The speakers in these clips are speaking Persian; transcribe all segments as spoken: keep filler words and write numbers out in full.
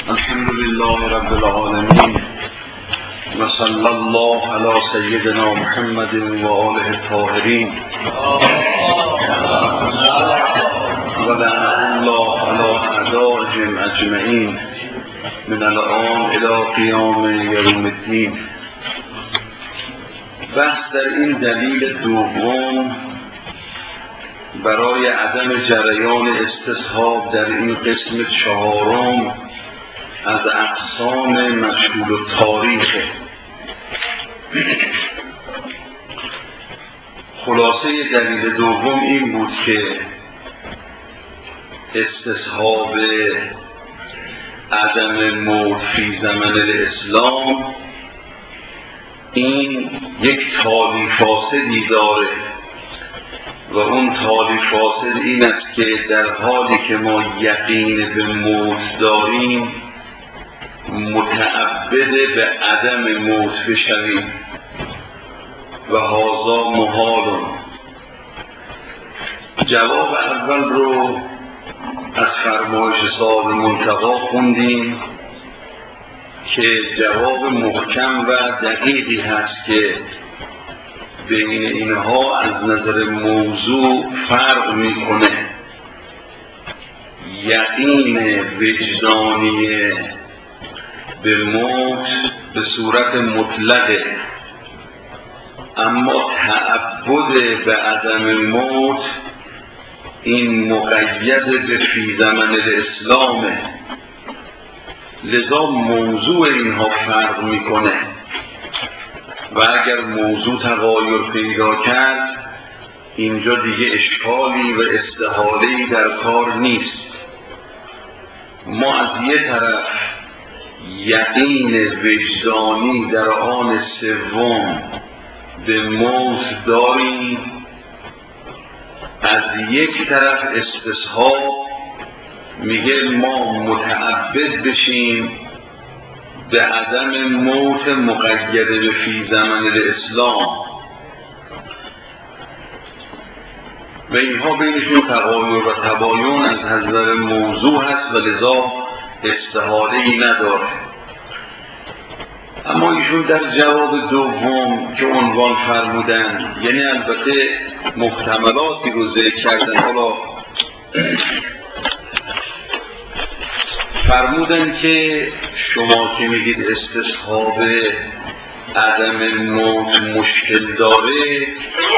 الحمد لله رب العالمين وصلى الله على سيدنا محمد وآله الطاهرين ولعنة الله على أعدائهم أجمعين من الآن إلى قیام یوم الدین. بحث در این دلیل دوم برای عدم جریان استصحاب در این قسم چهارم از اقسام مشهور التاریخ. خلاصه دلیل دوم این بود که استصحاب عدم موت فی زمن الاسلام این یک تالی فاسدی داره و اون تالی فاسد این است که در حالی که ما یقین به موت داریم متعبد به عدم موت بشویم و هذا محال. جواب اول رو از فرمایش صاحب منتقی خوندیم که جواب محکم و دقیقی هست که بین اینها از نظر موضوع فرق میکنه. یقین وجدانی به موت به صورت مطلقه، اما تعبد به عدم موت این مقید به فی زمن الاسلامه، لذا موضوع اینها فرق میکنه و اگر موضوع تغایر پیدا کرد اینجا دیگه اشکالی و استحاله‌ای در کار نیست. ما از یه طرف یقین وجدانی در آن سوم به موت داریم، از یک طرف استصحاب میگه ما متعبد بشیم به عدم موت مقید به فی زمن الاسلام و اینها بینشون تغایر و تباین از نظر موضوع هست و لذا استحاله‌ای نداره. اما ایشون در جواب دوم که عنوان فرمودن، یعنی البته محتملاتی رو ذکر کردن، حالا فرمودن که شما که میگید استصحاب عدم موت مشکل داره،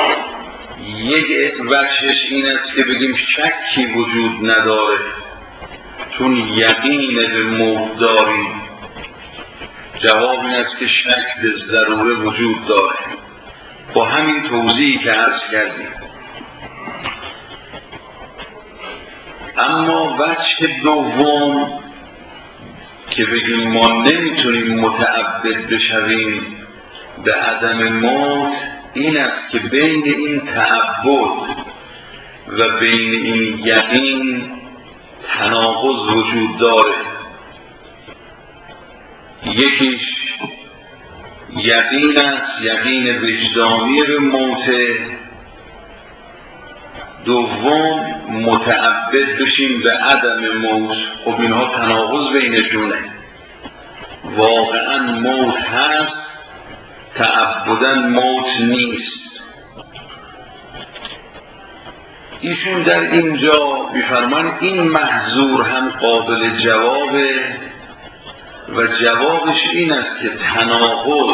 یک وجهش این است که بگیم شکی وجود نداره چون یقین به موت داریم. جواب این است که شک به ضروره وجود داره با همین توضیحی که عرض کردیم. اما وجه دوم که بگیم ما نمیتونیم متعبد بشویم به عدم موت این است که بین این تعبد و بین این یقین تناقض وجود داره. یکیش یقین است، یقین وجدانی به موت. دوم متعبد بشیم به عدم موت. خب اینها تناقض بینشونه. واقعا موت هست، تعبدن موت نیست. ایشون در اینجا می‌فرمان این محظور هم قابل جوابه و جوابش این است که تناقض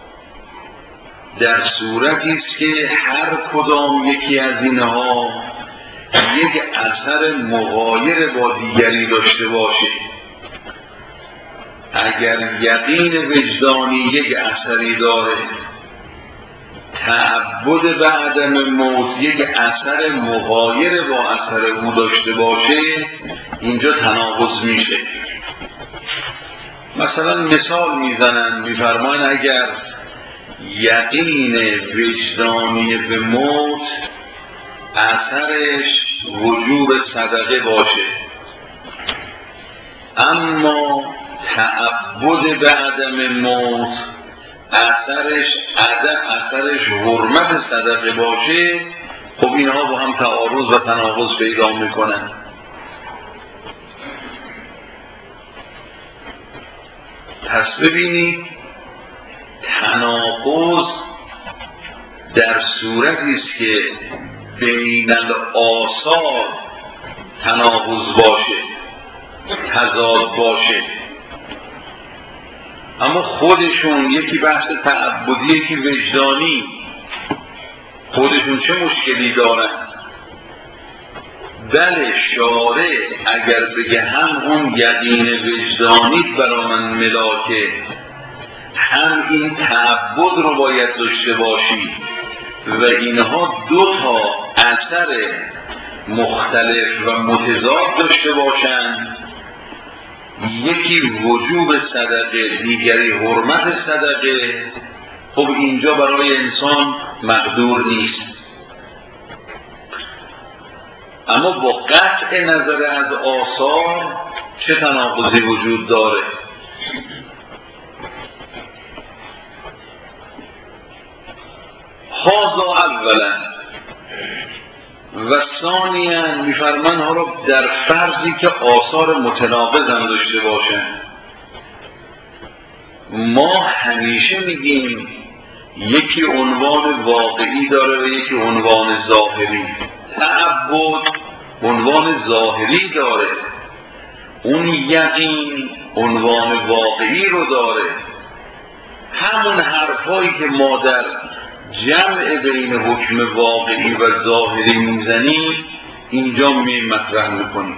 در صورتی است که هر کدام یکی از اینها یک اثر مغایر با دیگری داشته باشه. اگر یقین وجدانی یک اثری داره، تعبد به عدم موت یک اثر مغایر با اثر او داشته باشه، اینجا تناقض میشه. مثلا مثال میزنن، میفرمان اگر یقین وجدانی به موت اثرش وجوب صدقه باشه، اما تعبد به عدم موت اثرش عدم اثرش حرمت صدقه باشه، خب اینها با هم تعارض و تناقض پیدا میکنن. پس ببینید تناقض در صورتی است که بین الآثار تناقض باشه، تضاد باشه، اما خودشون یکی بحث تعبدی یکی وجدانی، خودشون چه مشکلی دارن؟ بله شارع اگر بگه هم اون یقین وجدانی برای من ملاکه، هم این تعبد رو باید داشته باشی و اینها دو تا اثر مختلف و متضاد داشته باشند، یکی وجوب صدقه دیگری حرمت صدقه، خب اینجا برای انسان مقدور نیست. اما با قطع نظر از آثار چه تناقضی وجود داره؟ هذا اولا و ثانیا میفرمان ها رو در فرضی که آثار متناقض هم داشته باشن. ما همیشه میگیم یکی عنوان واقعی داره و یکی عنوان ظاهری. تعبد عنوان ظاهری داره، اون یقین عنوان واقعی رو داره. همون حرفایی که ما در جمع بین حکم واقعی و ظاهری میزنیم اینجا می مطرح میکنیم.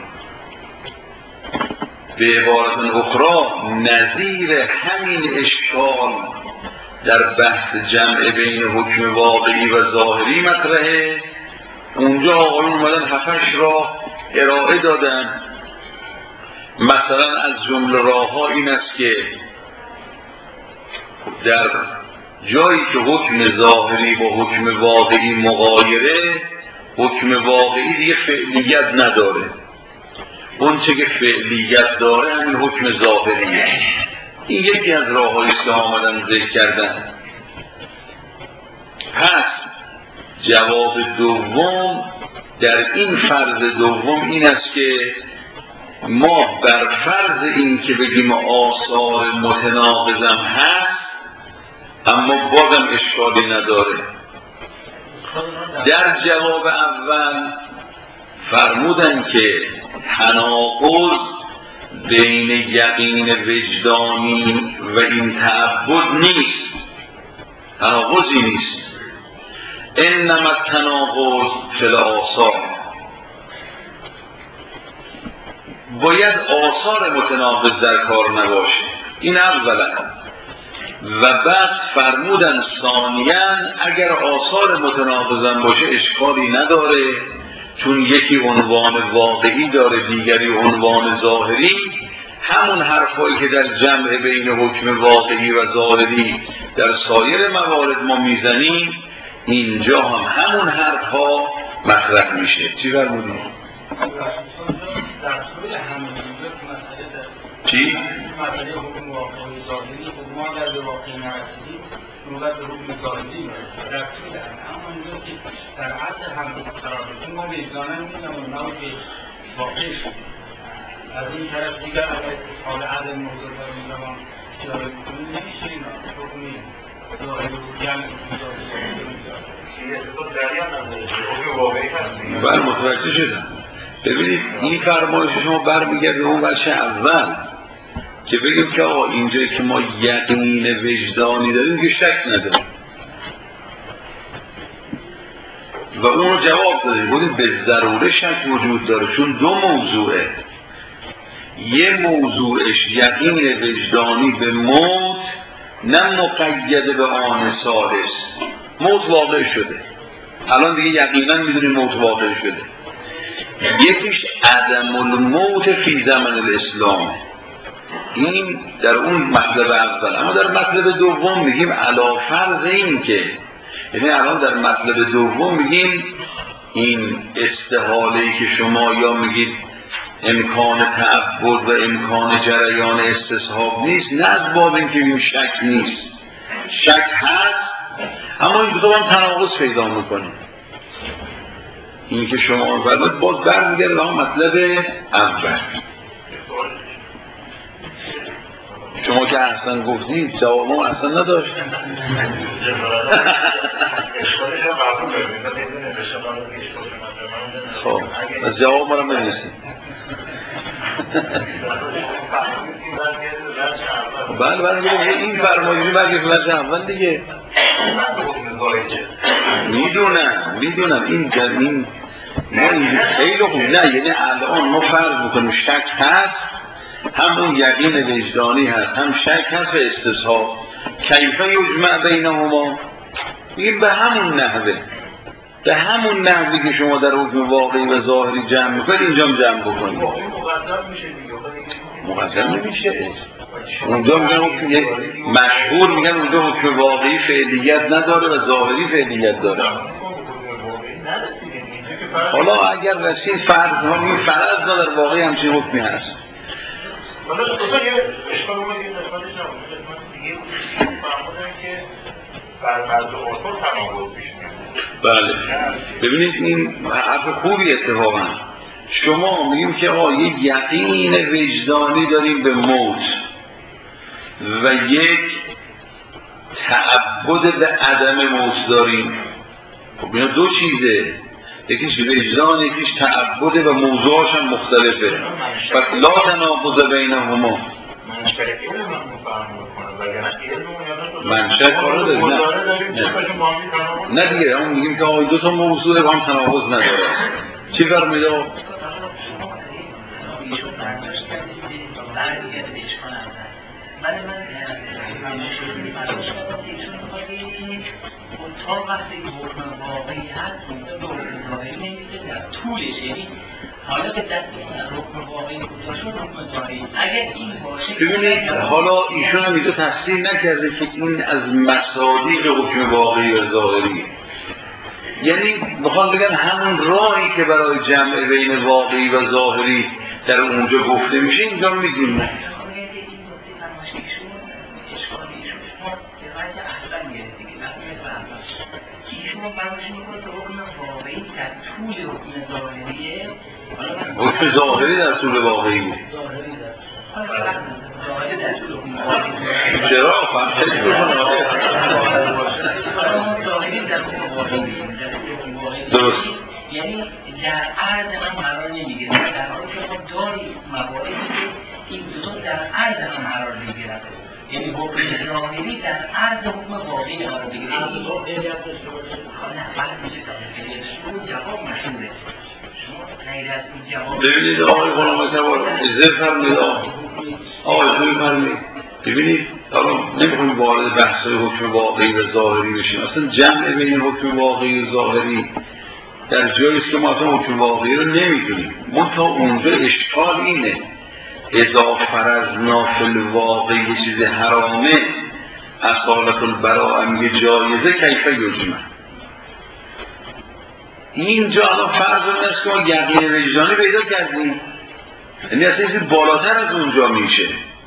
به عبارت اخرى نظیر همین اشکال در بحث جمع بین حکم واقعی و ظاهری مطرحه. اونجا آقایون اومدن هفتش راه ارائه دادن. مثلا از جمله راه ها این است که در جایی که حکم ظاهری با حکم واقعی مغایره، حکم واقعی دیگه فعلیت نداره، اون چه که فعلیت داره همین حکم ظاهریه. این یکی از راه‌هایی است که آمدن ذکر کردن. پس جواب دوم در این فرض دوم این است که ما بر فرض این که بگیم آثار متناقضم هست اما بازم اشکالی نداره. در جواب اول فرمودن که تناقض بین یقین وجدانی و این تعبد نیست، تناقضی نیست. انما التناقض فی الآثار، باید آثار متناقض در کار نباشه. این اولا. و بعد فرمودن ثانیاً اگر آثار متناقضن باشه اشکالی نداره، چون یکی عنوان واقعی داره دیگری عنوان ظاهری. همون حرفایی که در جمع بین حکم واقعی و ظاهری در سایر موارد ما میزنیم اینجا هم همون حرفها مطرح میشه. چی فرمودیم؟ چی؟ مسئله حکم واقعی ظاهری خب ما در واقعی نرسیدیم نوبت به حکم ظاهری رفتی دارم. اما اینجا که در عصر هم قرار بسیم ما وجدانه میدونم اونها که واقعی شد از این طرف دیگر اگر حال عدم موضوع در این زمان داره کنیم نمیشه این حکمی ظاهری و جمع بله متوجه شدم. ببینید این فرمایش شما برمیگرده اون بچه اول که بگیم که آقا اینجایی که ما یقین وجدانی داریم که شک نداریم و اون رو جواب دادیم، بودیم به ضروره شک وجود داره، چون دو موضوعه. یه موضوعش یقین وجدانی به موت، نه مقید به آن سادس. موت واقع شده، الان دیگه یقینا میدونیم موت واقع شده. یکیش عدم الموت فی زمن الاسلام، این در اون مطلب اول. اما در مطلب دوم میگیم علی فرض این که، یعنی الان در مطلب دوم میگیم این استحاله‌ای که شما یا میگید امکان تعبد و امکان جریان استصحاب نیست، نه از باب این که بگیم شک نیست، شک هست اما این دو هم تناقض پیدا میکنه. این که شما فرمود باز برمیگرده به اون مطلب اول. شما که احسن گفتید جواب ما احسن نداشت. خب از جواب ما رو بنویسید. بله بله این فرمایشی برگه فرش اول دیگه. میدونم میدونم این این ما این خیلی خوب نه، یعنی الان ما فرض بکنیم شک هست، همون یقین وجدانی هست، هم شک هست و استصحاب. کیف یجمع بینهما، این به همون نحوه به همون نحوی که شما در حکم واقعی و ظاهری جمع میکنید اینجا جمع بکنید. مقدر نمیشه. اونجا میگن مشهور میگن اونجا حکم واقعی فعلیت نداره و ظاهری فعلیت داره. حالا اگر رسید فرض ها می فرض نداره واقعی همچین حکمی هست. حالا دوستا یه اشکال اومد این اشکالش نمونده دیگه فرمودن که بر فرض ارسال تناقض پیش میاد. بله ببینید این حرف خوبی اتفاقا. شما میگیم که آقا یک یقین وجدانی داریم به موت و یک تعبد به عدم موت داریم. خب اینا دو چیزه، یکیش وجدان یکیش تعبد و موضوعش هم مختلفه. پس لا تناقض بینهما. منشأ کارو داریم نه نه دیگه همون میگیم که آقای دو تا موضوع با هم تناقض نداره. چی فرمایید آقا؟ تا وقتی حکم واقعی هست اونجا به حکم ظاهری نمیشه در طولش، یعنی حالا به دست حکم واقعی کتاشون حکم ظاهری اگر این باشه. ببینید حالا ایشون هم اینجا تفسیر نکرده که این از مصادیق حکم واقعی و ظاهری، یعنی میخوان بگن همون راهی که برای جمع بین واقعی و ظاهری در اونجا گفته میشه اینجا میگیم. حکم ظاهری در طول واقعی بود. چرا؟ فهمتش بکنه درست. یعنی در عرض هم قرار نمیگیره، در حالی که ما داریم مواردی که این دو در عرض هم قرار میگیرن، یعنی حکم ظاهری در عرض حکم واقعی قرار بگیره. این رو الیت داشته باشه. نه فقط میشه اون جواب مشهوره. ببینید آقای غلام تبار ازده فرمید آقای توی فرمید ببینید حالا نمیخواییم وارد بحثای حکم واقعی و ظاهری بشیم. اصلا جمع بین حکم واقعی و ظاهری در جاییست که ما اصلا حکم واقعی رو نمیدونیم. ما تا اونجا اشکال اینه اذا فرضنا فی الواقع یه چیز حرامه اصالت البراء میگه جایزه کیف یجمع. اینجا الان فرض است که ما یقین وجدانی پیدا کردیم، یعنی اصلا چیزی بالاتر از اونجا میشه.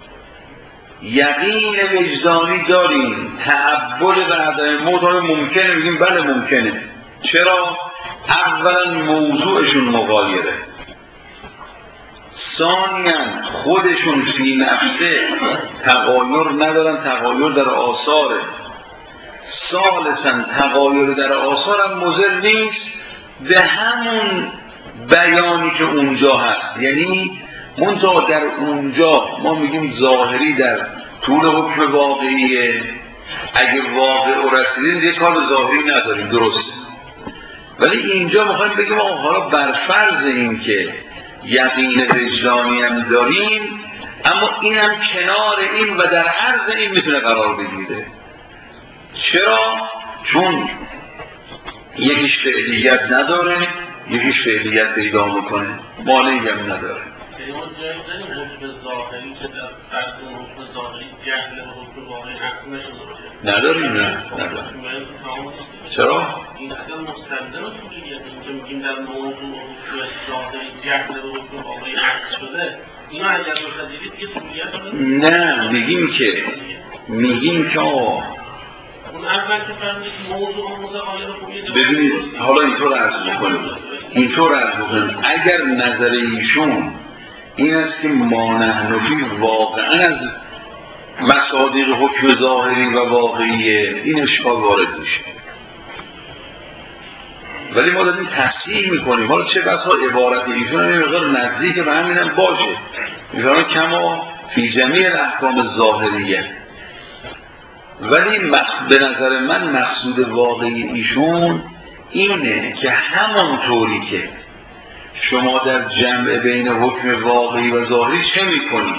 یقین وجدانی داریم، تعبد به عدم موت ممکنه، میگیم بله ممکنه. چرا؟ اولا موضوعشون مغایره، ثانیاً خودشون فی نفسه تغایر ندارن، تغایر در آثاره، ثالثاً تغایر در آثار هم مضر نیست به همون بیانی که اونجا هست. یعنی منتها در اونجا ما میگیم ظاهری در طول حکم واقعیه، اگه واقع رو رسیدیم یه کار ظاهری نداریم، درست. ولی اینجا میخوایم بگیم آقا حالا بر فرض این که یقین وجدانی هم داریم، اما این هم کنار این و در عرض این میتونه قرار بگیره. چرا؟ چون یکیش فعلیت نداره، یکیش فعلیت پیدا میکنه، مانعی هم نداره. نداریم نه نداریم. چرا؟ این اصلا مستلزم طولیت اینکه میگیم در موضوع ظاهری جهل و حکم واقعی عکس شده، اینا اگر بپذیرید یه طولیت نه میگیم که میگیم که آه اون اول که فرمید موضوع متغایر خوبیه. ببینید حالا اینطور عرض بکنیم اینطور عرض بکنیم اگر نظر ایشون این است که ما نحن فی واقعا از مصادیق حکم ظاهری و واقعیه، این اشکال وارد میشه. ولی ما داریم تصحیح میکنیم. حالا چه بسا عبارت ایشون هم مقدار نزدیک به همینم باشه، میفرمان کما فی جمیع الاحکام ظاهریه. ولی به نظر من مقصود واقعی ایشون اینه که همانطوری که شما در جمع بین حکم واقعی و ظاهری چه میکنید؟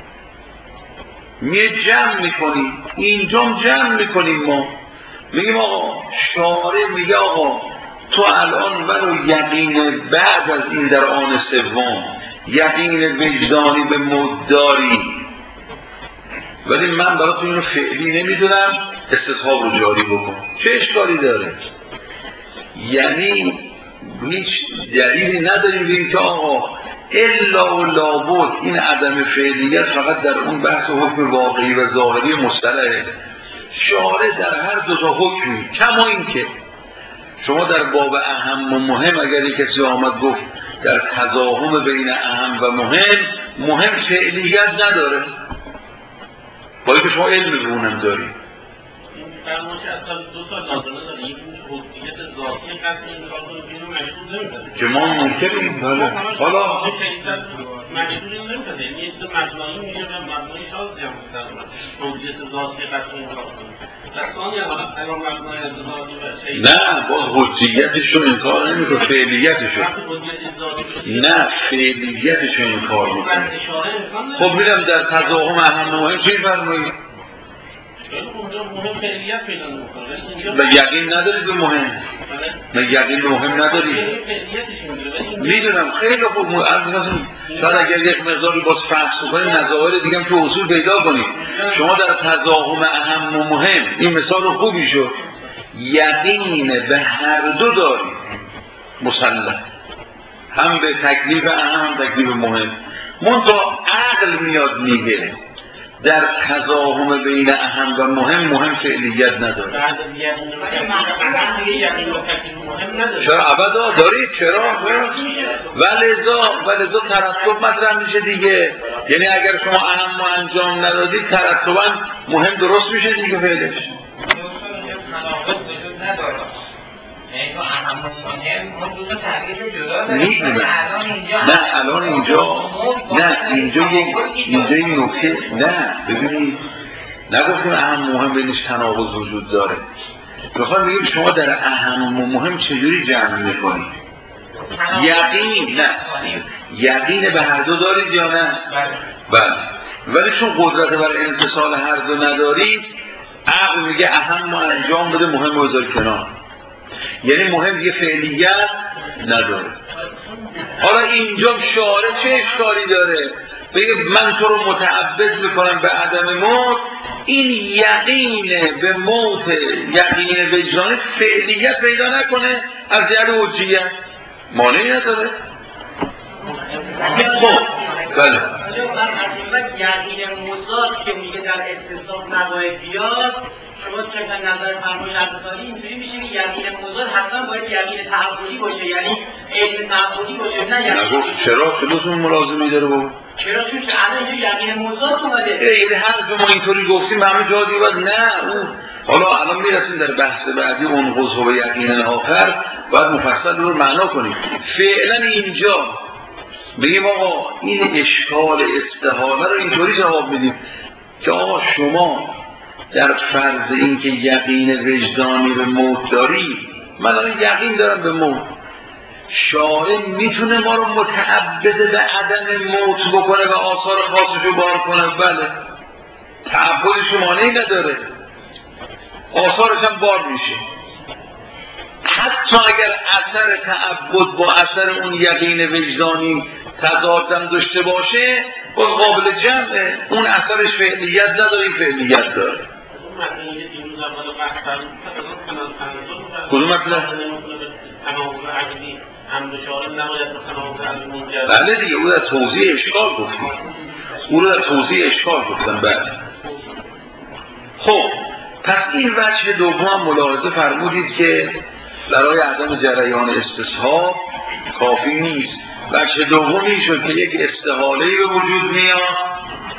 می جمع میکنید. اینجا جمع میکنیم. ما میگیم آقا، شارع میگه آقا تو الان ولو یقین بعد از این در آن سوم یقین وجدانی به موت داری، ولی من براتون اینو فعلی نمیدونم، استصحاب رو جاری بکن. چه اشکالی داره؟ یعنی هیچ دلیلی نداریم بگیم که آقا الا و لابد این عدم فعلیت فقط در اون بحث حکم واقعی و ظاهری مصطلحه. شارع در هر دو تا حکمی، کما این که شما در باب اهم و مهم اگر کسی آمد گفت در تضاهم بین اهم و مهم، مهم فعلیت نداره، باید که شما علم به اونم دارید. فرمایش اصلا دو تا نازنه داره، یکی حجیت ذاتی قصد انتقال کنه که اینو مشهور نمی‌کنه که ما ممکنیم حالا حالا مشهور نمی‌کنه، یعنی یه چیز مجموعی میشه و مجموعی شاز هم مستقیما حجیت ذاتی قصد انتقال کنه. ثانی حالا اگر مجموعه ذاتی نه، باز حجیتش رو انکار نمی‌کنه، فعلیتش رو نه، فعلیتش رو انکار می‌کنه. خب میرم در تضاهم اهم مهم چی فرمایید؟ و یقین ندارید به مهم؟ و یقین به مهم ندارید؟ میدونم خیلی خوب. شاید اگر یک مقداری باز فحص کنید نظایر دیگه هم تو اصول پیدا کنید. شما در تضاهم اهم و مهم این مثال خوبی شد، یقین به هر دو دارید مسلم، هم به تکلیف اهم هم تکلیف مهم. منتها عقل میاد میگه در تضاهم بین اهم و مهم مهم فعلیت نداره. چرا ابدا دارید؟ چرا؟ ولذا ولذا ترتب مطرح میشه دیگه. یعنی اگر شما اهم و انجام ندادید ترتبا مهم درست میشه دیگه فعلش. میدونم نه الان اینجا نه اینجا یک اینجا این نکته نه ببینید نگفتیم اهم مهم بینش تناقض وجود داره. میخوام بگیم شما در اهم و مهم چجوری جمع میکنید؟ یقین نه یقین به هر دو دارید یا نه؟ بله. ولی چون قدرت بر امتصال هر دو ندارید، عقل میگه اهم و انجام بده، مهم رو بذار کنار. یعنی مهم دیگه فعلیت نداره. حالا اینجا شارع چه اشکالی داره؟ بگه من تو رو متعبد میکنم به عدم موت، این یقین به موت یقین وجدانی فعلیت پیدا نکنه از جهت حجیت، مانعی نداره. خب بله یقین مضاد که میگه در استصحاب نباید بیاد، شما چون نظر فرمایش اصلی اینجوری میشه که یقین مضاد حتما باید یقین تعبدی باشه، یعنی علم تعبدی باشه، نه یقین. چرا خودتون ملازمی داره بابا؟ چرا چون الان اینجا یقین مضاد اومده. این هر ما اینطوری گفتیم همه جا دیگه نه اون حالا الان میرسیم در بحث بعدی اون قضا و یقین آخر باید مفصل رو معنا کنیم. فعلا اینجا بگیم آقا این اشکال استحاله رو اینطوری جواب بدیم که آقا شما در فرض این که یقین وجدانی به موت داری، من الان یقین دارم به موت، شارع میتونه ما رو متعبد به عدم موت بکنه و آثار خاصش رو بار کنه؟ بله. تعبدش مانعی نداره، آثارش هم بار میشه. حتی اگر اثر تعبد با اثر اون یقین وجدانی تضادم داشته باشه، با قابل جمعه، اون اثرش فعلیت نداره، این فعلیت داره. کدوم مطلب؟ بله دیگه او در توضیح اشکال گفتیم او رو در توضیح اشکال گفتم. بله. خب پس این وجه دوم ملاحظه فرمودید که برای عدم جریان استصحاب کافی نیست. وجه دومی شد که یک استحاله‌ای به وجود میاد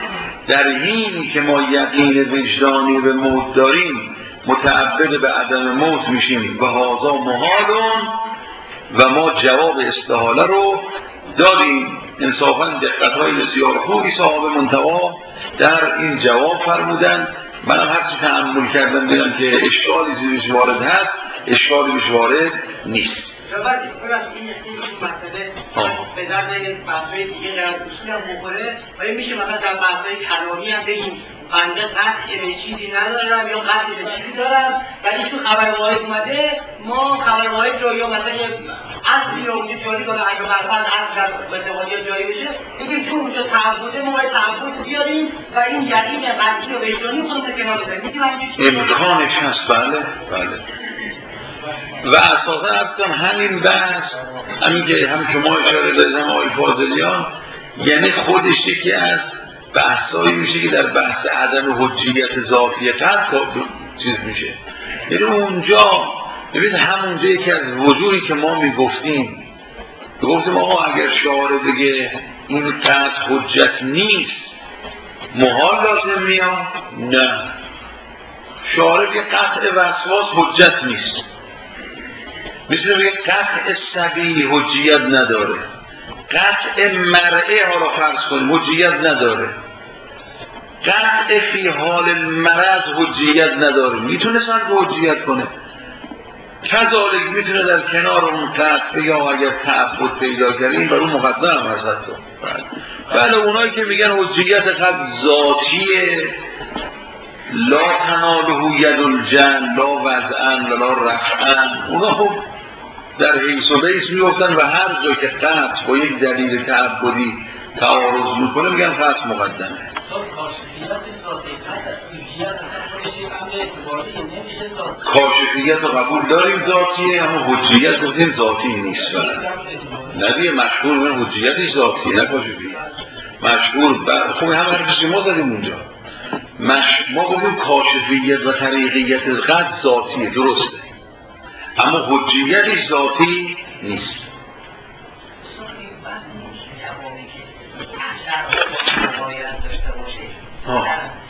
در حینی که ما یقین وجدانی به موت داریم متعبد به عدم موت میشیم و هذا محالون و ما جواب استحاله رو دادیم. انصافاً دقت‌های بسیار خوبی صاحب منتوا در این جواب فرمودن. منم هر چی تأمل کردم دیدم که اشکالی زیرش وارد هست، اشکالی بیش وارد نیست. شاید این مسئله به درد بحث‌های دیگه غیر از اصولی هم بخوره ولی میشه مثلا در بحث‌های کلامی هم بگیم بنده قطع به چیزی ندارم یا قطع به چیزی دارم ولی تو خبر واحد اومده ما خبر واحد رو یا مثلا یه اصلی رو اونجا جاری کنه اگه مثلا اصل در اتحادیه جاری بشه بگیم چون اونجا تعبده ما باید تعبد بیاریم و این یقین قطعی و وجدانی خودمون رو کنار بذاریم. امکانش هست. بله بله. و اساسا اصلا همین بحث همین که هم شما اشاره دارید هم آقای فاضلیان یعنی خودش یکی از بحثایی میشه که در بحث عدم حجیت ذاتی قطع چیز میشه. یعنی اونجا ببینید همونجا یکی از وجوهی که ما میگفتیم گفتیم آقا اگر شعار بگه این قطع حجت نیست محال لازم میاد. نه، شعار بگه قطع وسواس حجت نیست. میتونه بگه قطع صبی حجیت نداره، قطع مرعه حالا فرض کن حجیت نداره، قطع فی حال مرض حجیت نداره. میتونه سن حجیت کنه. کذالک میتونه در کنار اون قطع یا اگر تعبد پیدا کرده این برای مقدم هست حتی. بله اونایی که میگن حجیت قطع ذاتیه لا تناله ید الجن لا وضعن ولا رفعن اونا خب در حیث و بیس میگفتن و هر جا که قطع با یک دلیل تعبدی تعارض میکنه میگن قطع مقدمه. کاشفیت رو قبول داریم ذاتیه اما حجیت گفتیم ذاتی نیست. ندیه مشهور من حجیتش ذاتیه نه کاشفیت. مشهور بر خب هم هر ما داریم اونجا مش... ما گفتیم کاشفیت و طریقیت قطع ذاتیه درسته اما حجیتش ذاتی نیست. ها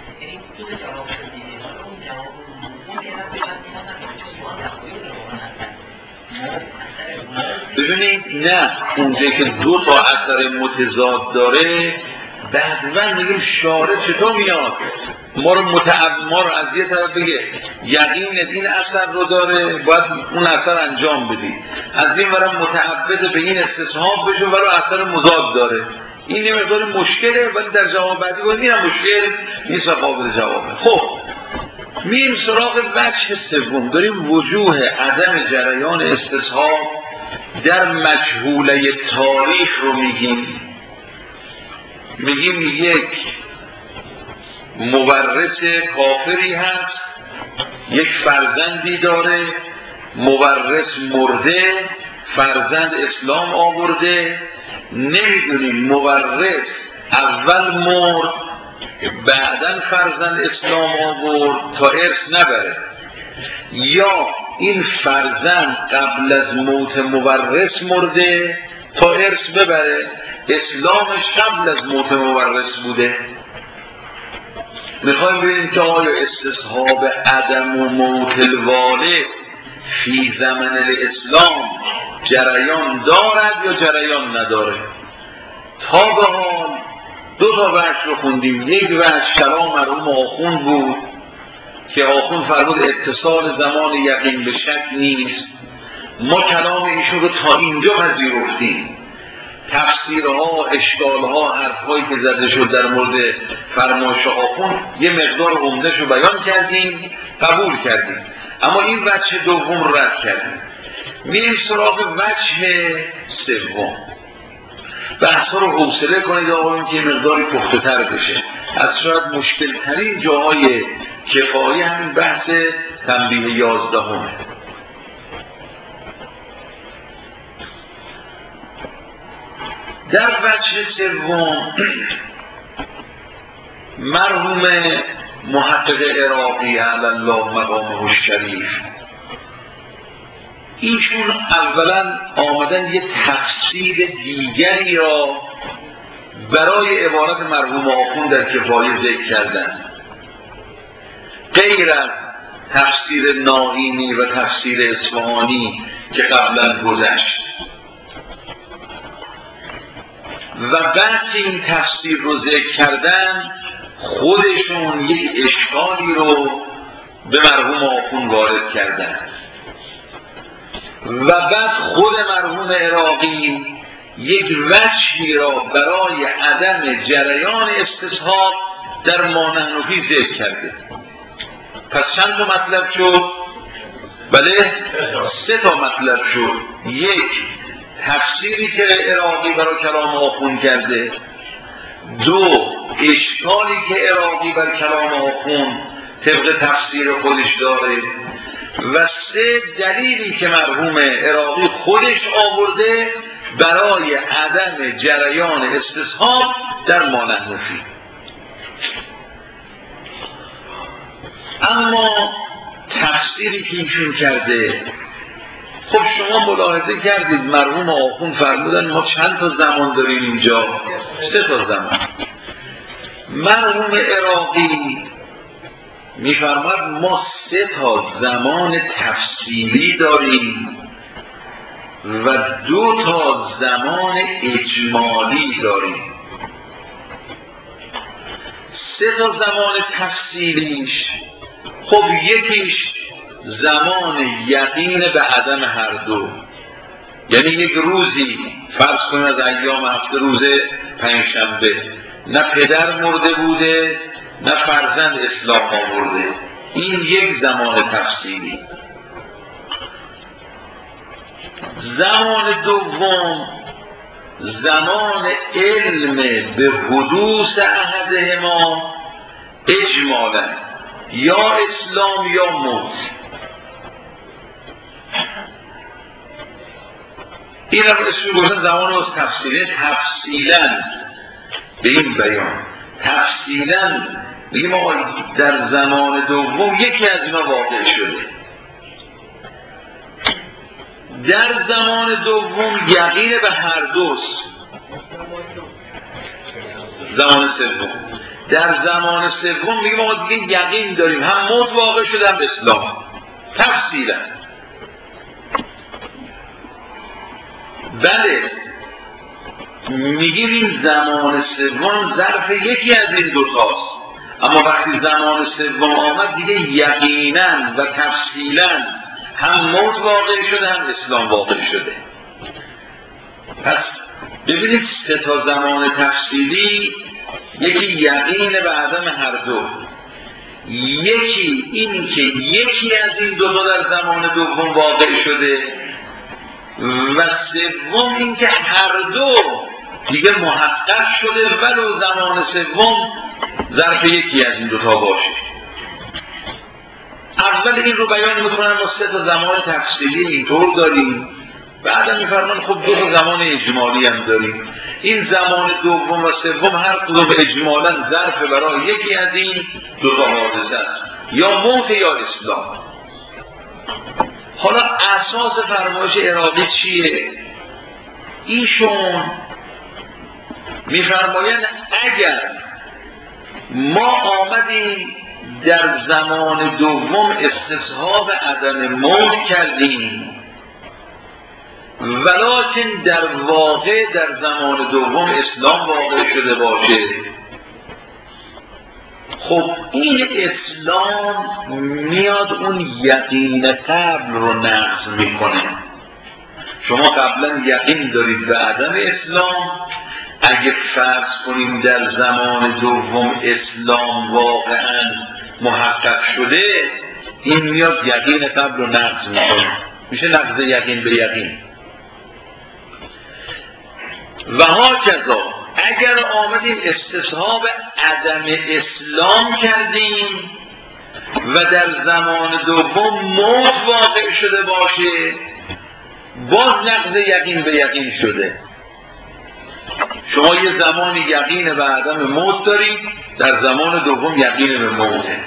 ببینید نه اونجایی که دو تا اثر متضاد داره بعضا میگیم شارع چطور میاد ما رو متعب ما رو از یه طرف بگه یقین این اثر رو داره باید اون اثر انجام بدی از این ورم متعبد به این استصحاب بشه ولی اثر مضاد داره. این یه مقدار مشکله ولی در جواب بعدی باید این هم مشکل نیست و قابل جوابه. خب میریم سراغ وجه سوم. داریم وجوه عدم جریان استصحاب در مجهوله تاریخ رو میگیم. میگیم یک مورث کافری هست یک فرزندی داره مورث مرده فرزند اسلام آورده نمیدونیم مورث اول مرد بعدن فرزند اسلام آورد تا ارث نبره یا این فرزند قبل از موت مورث مرده تا ارث ببره اسلامش قبل از موت مورث بوده. میخوایم ببینیم که آیا استصحاب عدم و موت الوالد فی زمن الاسلام جریان دارد یا جریان نداره. تا به حال دو تا وجه رو خوندیم. یک وجه کلام مرحوم آخوند بود که آخوند فرمود اتصال زمان یقین به شک نیست. ما کلام ایشون رو تا اینجا پذیرفتیم. تفسیرها، اشکالها، حرفهایی که زده شد در مورد فرمایش آخوند یه مقدار عمده‌ش رو بیان کردیم قبول کردیم اما این وجه دوم رو رد کردیم. میریم سراغ وجه سوم. بحثا رو حوصله کنید آقایون که مقداری پخته تر بشه. از شاید مشکل ترین جاهای کفایی همین بحث تنبیه یازدهمه. در وجه سوم مرحوم محقق عراقی علی الله مقامه الشریف ایشون اولا آمدن یه تفسیر دیگری را برای عبارت مرحوم آخوند در کفایه ذکر کردن، غیر از تفسیر نائینی و تفسیر اصفهانی که قبلا گذشت. و بعد که این تفسیر رو ذکر کردن، خودشون یک اشکالی رو به مرحوم آخوند وارد کردن و بعد خود مرحوم عراقی یک وجهی را برای عدم جریان استصحاب در ما نحن فیه ذکر کرده. پس چند تا مطلب شد؟ بله، سه تا مطلب شد. یک، تفسیری که عراقی برای کلام آخوند کرده. دو، اشکالی که عراقی بر کلام آخوند طبق تفسیر خودش داره. و سه، دلیلی که مرحوم عراقی خودش آورده برای عدم جریان استصحاب در ما نحن فیه. اما تفسیری که ایشون کرده، خب شما ملاحظه کردید مرحوم آخوند فرمودن ما چند تا زمان داریم اینجا؟ سه تا زمان. مرحوم عراقی میفرماد ما سه تا زمان تفسیری داریم و دو تا زمان اجمالی داریم. سه تا زمان تفسیریش، خب یکیش زمان یقین به عدم هر دو، یعنی یک روزی فرض کنید از ایام هفته روز پنجشنبه نه پدر مرده بوده نه فرزند اسلام آورده، این یک زمان تفسیری. زمان دوم زمان علم به حدوث احدهما اجمالا، یا اسلام یا موت. این هم اسمی گفتن زمان از تفسیری. تفصیلا به این بیان تفصیلا بگیم آقا در زمان دوم یکی از اینا واقع شده. در زمان دوم یقین به هر دوست. زمان سوم در زمان سوم میگیم آقا دیگه یقین داریم، هم موت واقع شده هم اسلام. تفصیلا بله میگیم این زمان سوم ظرف یکی از این دوتاست، اما وقتی زمان سوم آمد دیگه یقینا و تفصیلا هم موت واقع شده هم اسلام واقع شده. پس ببینید سه تا زمان تفصیلی، یکی یقین به عدم هر دو، یکی این که یکی از این دو تا در زمان دوم واقع شده و سوم این که هر دو دیگه محقق شده ولو زمان سوم ظرف یکی از این دو تا باشه. اول این رو بیان میکنن ما سه تا زمان تفصیلی اینطور داریم، بعد میفرمان خب دو تا زمان اجمالی هم داریم. این زمان دوم و سوم هر کدوم اجمالا ظرف برای یکی از این دو تا حادثه است، یا موت یا اسلام. حالا اساس فرمایش عراقی چیه؟ ایشون میفرمایند اگر ما آمدیم در زمان دوم استصحاب عدم موت کردیم ولکن در واقع در زمان دوم اسلام واقع شده باشه، خب این اسلام میاد اون یقین قبل رو نقض میکنه. شما قبلا یقین دارید به عدم اسلام، اگه فرض کنیم در زمان دوم اسلام واقعا محقق شده، این میاد یقین قبل رو نقض میکنه، میشه نقض یقین به یقین. و هاکذا اگر آمدیم استصحاب عدم اسلام کردیم و در زمان دوم موت واقع شده باشه، باز نقض یقین به یقین شده. شما یه زمانی یقین به عدم موت دارید، در زمان دوم یقین به موته.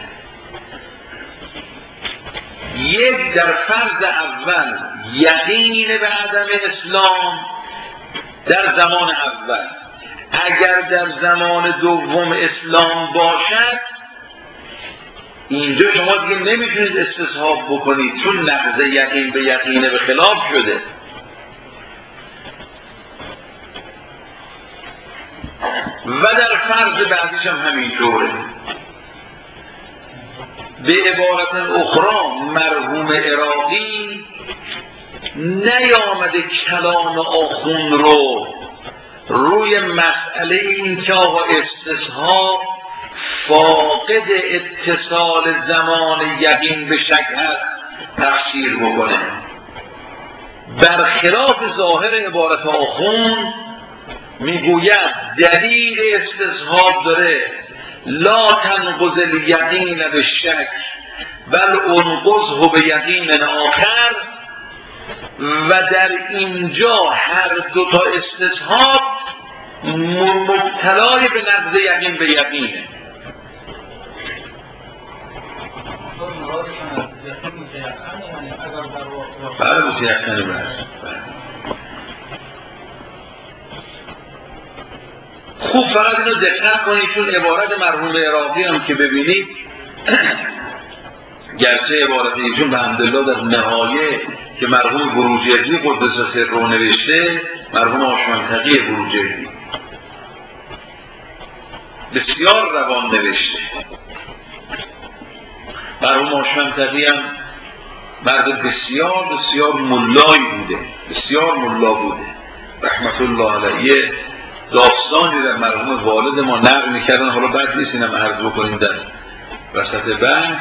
یک در فرض اول یقین به عدم اسلام در زمان اول، اگر در زمان دوم اسلام باشد اینجا شما دیگه نمیتونید استصحاب بکنید، چون نقض یقین به یقینه به خلاف شده. و در فرض بعدیش هم همینطوره. به عبارت اخرى مرحوم عراقی نیامده کلام آخوند رو روی مسئله این که آقا استصحاب فاقد اتصال زمان یقین به شک هست تفسیر بکنه. برخلاف ظاهر عبارت آخوند میگوید دلیل استصحاب داره لا تنقض الیقین به شک بل انقضه به یقین آخر، و در اینجا هر دو تا استصحاب مبتلای به نقض یقین به یقینه. بله متیقنه. بله خوب فقط اینو دقت کنید، چون عبارت مرحوم عراقی هم که ببینید گرچه عبارت ایشون به حمدالله در نهایه که مرحوم بروجردی قدس سره نوشته، مرحوم آشمنطقی بروجردی بسیار روان نوشته. مرحوم آشمنطقی هم مرد بسیار بسیار ملایی بوده، بسیار ملا بوده رحمت الله علیه. داستانی در مرحوم والد ما نقل میکردن، حالا بد نیست اینم عرض بکنیم در وسط بحث.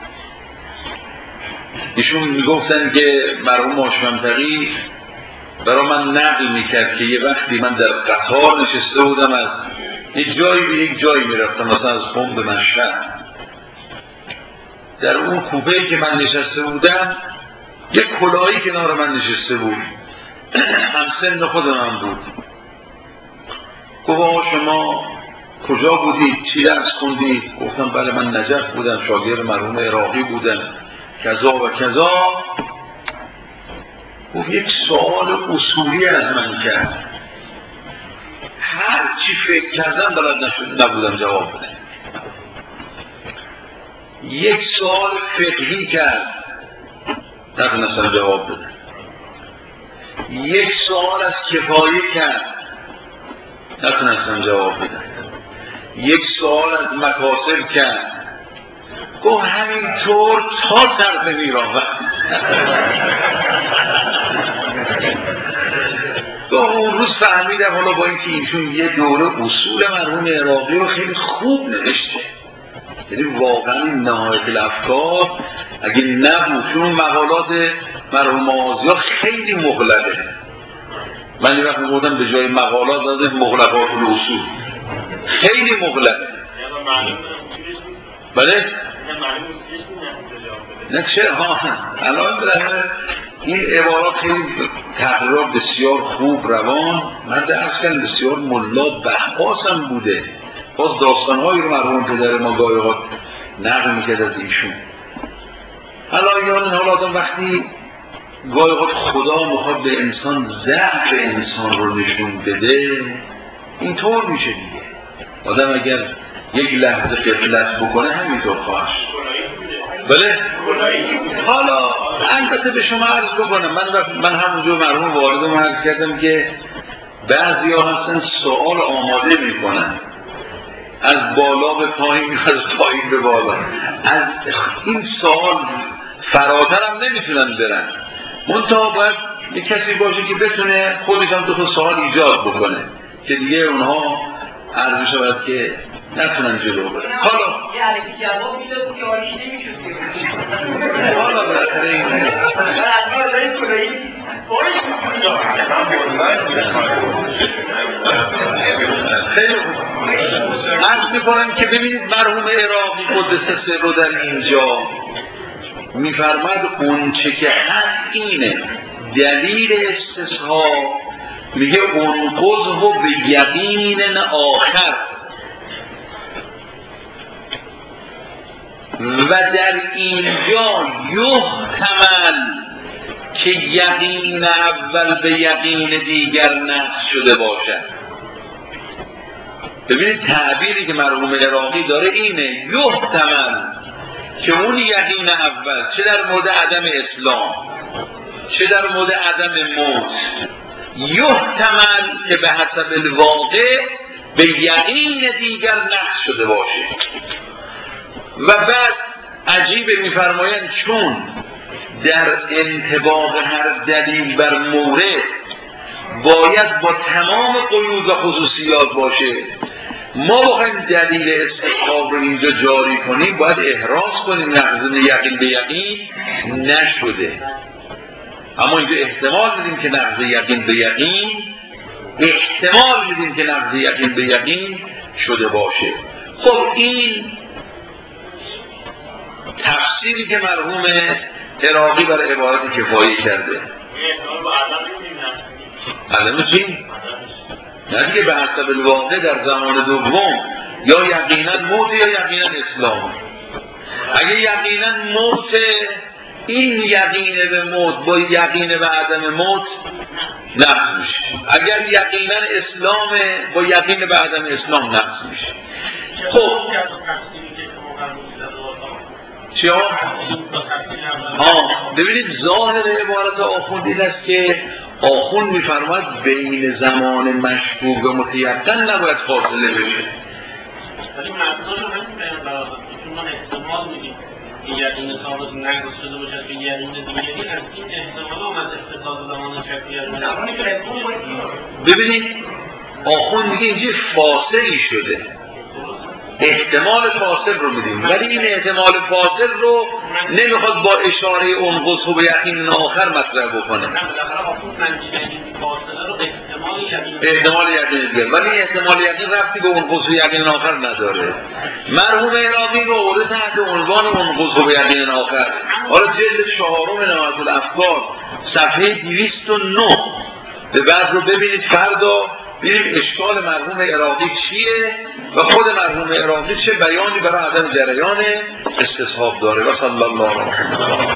ایشون میگفتن که مرحوم آشمنطقی برای من نقل میکرد که یه وقتی من در قطار نشسته بودم، از یک جایی به یک جایی میرفتم، مثلا از قم به مشهد. در اون کوپه‌ای که من نشسته بودم یک کلاهی کنار من نشسته بود، همسن خود من بود. گفت شما کجا بودید؟ چی درس خوندید؟ گفتم بله من نجف بودم، شاگرد مرحوم عراقی بودم، کذا و کذا. گفت یک سوال اصولی از من کرد، هر چی فکر کردم بلد نشد نبودم جواب بدم. یک سوال فقهی کرد نتونستم جواب بدم. یک سوال از کفایه کرد نتونستم جواب بدم. یک سوال از مکاسب کرد. گفت همینطور تا طرف میراه. گفت اون روز فهمیدم، حالا با اینکه ایشون یه دوره اصول مرحوم عراقی رو خیلی خوب نوشته، یعنی واقعا این نهایت الافکار اگه نبود، چون مقالات مرحوم آزیا خیلی مغلقه. من یه وقت میگفتم به جای مقالات داده مغلقات الاصول، خیلی مغلقه. بله؟ نه چه ها الان بله این عبارات خیلی تقریبا بسیار خوب روان. من درس کردم، بسیار ملا بحث هم بوده. باز داستانهایی رو مرحوم پدر ما گاهی اوقات نقل میکرد از ایشون. حالا یعنی حالا آدم وقتی گاهی اوقات خدا میخواد به انسان ضعف انسان رو نشون بده، اینطور میشه دیگه. آدم اگر یک لحظه غفلت بکنه همینطور خواهد شد. بله؟ حالا البته به شما عرض بکنم، من من همونجور مرحوم والدم عرض کردم که بعضی ها هستن سوال آماده میکنن از بالا به پایین، از پایین به بالا، از این سوال فراتر هم نمیتونن برن. منتها باید یک کسی باشه که بتونه خودش هم دو تا سوال ایجاد بکنه که دیگه اونها عرض شود که نتونن جلو برن. حالا یه علیکی جواب میده بود که آریش نمیشد که حالا بالاخره این خیلی عرض میکنم که ببینید مرحوم عراقی قدس سره در اینجا میفرماد اون چه که هست اینه دلیل استصحاب، میگه انقضه به یقین آخر، و در اینجا یحتمل که یقین اول به یقین دیگر نقض شده باشد. ببینید تعبیری که مرحوم عراقی داره اینه، یحتمل که اون یقین اول چه در مورد عدم اسلام چه در مورد عدم موت، یحتمل که به حسب الواقع به یقین دیگر نقص شده باشه. و بعد عجیبه میفرمایند چون در انطباق هر دلیل بر مورد باید با تمام قیود و خصوصیات باشه، ما بخوایم دلیل استصحاب رو اینجا جاری کنیم باید احراز کنیم نقض یقین به یقین نشده، اما اینجا احتمال میدیم که نقض یقین به یقین احتمال میدیم که نقض یقین به یقین شده باشه. خب این تفسیری که مرحوم عراقی بر عبارت کفایی کرده. عدم چی؟ نه دیگه به حسب الواقع در زمان دوم یا یقینا موت یا یقینا اسلام. اگه یقینا موت، این یقین به موت با یقین به عدم موت نقص میشه. اگر یقینا اسلام با یقین به عدم اسلام نقص میشه. خب چیا؟ ها ببینید ظاهر عبارت آخوند این است که آخوند میفرماید بین زمان مشکوک و متیقن نباید فاصله بشه. ولی مردم همین بیان برابر چون من احتمال میدیم که یقین ثابت نقص شده باشد که یقین دیگری از این احتمال آمد اقتصاد زمان شکلی زمانی که احتمال باید. ببینید آخوند میگه اینجا فاصلی شده، احتمال فاصل رو میدیم، ولی این احتمال فاصل رو نمیخواد با اشاره انقص و به یقین آخر مطرح بکنه. احتمال یقین دیگر، ولی احتمال یقین ربطی به انقص و یقین آخر نداره. مرحوم عراقی رو آورده تحت عنوان انقص و به یقین آخر. حالا جلد چهارم نهایت الافکار صفحه دویست و نه به بعد رو ببینید، فردا ببینیم اشکال مرحوم عراقی چیه و خود مرحوم عراقی چه بیانی برای عدم جریان استصحاب داره. و صلی الله علیه و سلم.